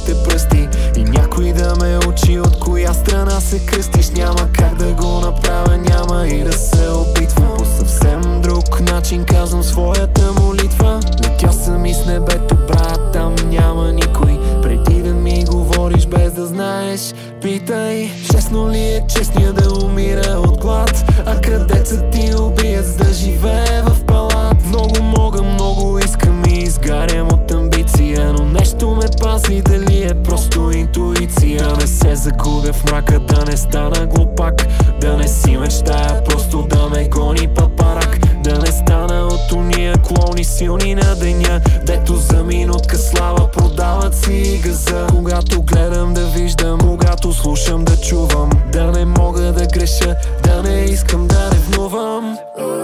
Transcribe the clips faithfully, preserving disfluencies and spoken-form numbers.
твоите пръсти и някой да ме учи от коя страна се кръстиш. Няма как да го направя, няма и да се опитвам. По съвсем друг начин казвам своята молитва. Летя съм и с небето, брат, там няма никой. Преди да ми говориш без да знаеш, питай: честно ли е честния да умира от глад, а крадецът ти убиец да живее в палат? Много мога, много искам и изгарям от амбиция, но нещо ме пази, дали е просто интуиция. Не се загубя в мрака, да не стана глупак, да не си мечтая просто да ме гони папарак, да не стана от уния клони силни на деня, дето за минутка слава продават си газа. Когато гледам да виждам, когато слушам да чувам, да не мога да греша, да не искам да ревнувам.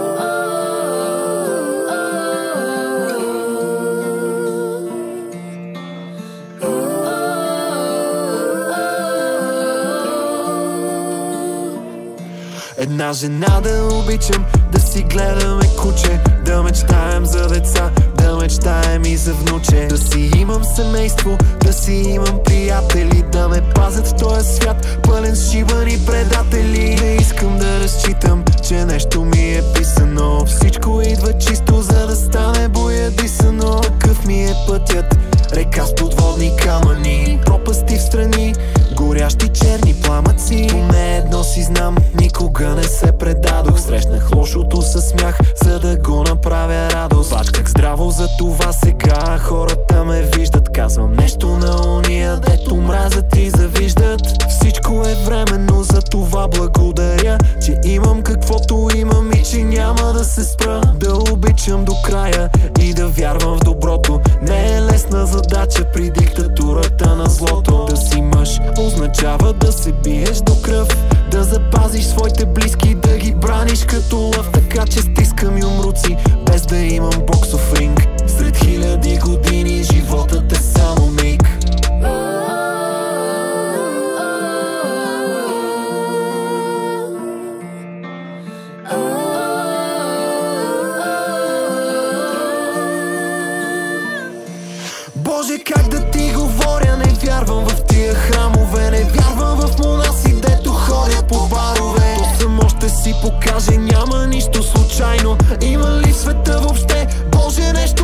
Една жена да обичам, да си гледаме куче, да мечтаем за деца, да мечтаем и за внуче, да си имам семейство, да си имам приятели, да ме пазят в този свят, пълен с шибани предатели. Не искам да разчитам, че нещо ми е писано, всичко идва чисто, за да стане боядисано. Такъв ми е пътят, река с подводни камъни, пропасти в страни, горящи черни пламъци. Поне едно си знам, никога не се предадох. Срещнах лошото със смях, за да го направя радост. Бачках здраво, за това сега хората ме виждат. Казвам нещо на уния, дето мразят и завиждат. Всичко е временно, за това благодаря, че имам каквото имам и че няма да се спра. Да обичам до края и да вярвам в доброто. Не е лесна задача при диктатурата на злото. Да си мъж означава да се биеш до кръв, да запазиш своите близки, да ги браниш като лъв. Така че стискам юмруци, без да имам боксов ринг. Сред хиляди години животът е само миг. Боже, как да ти говоря, не вярвам в тия храмове, не вярвам в монаси, дето ходят по барове. То само ще си покаже, няма нищо случайно. Има ли в света въобще, Боже, нещо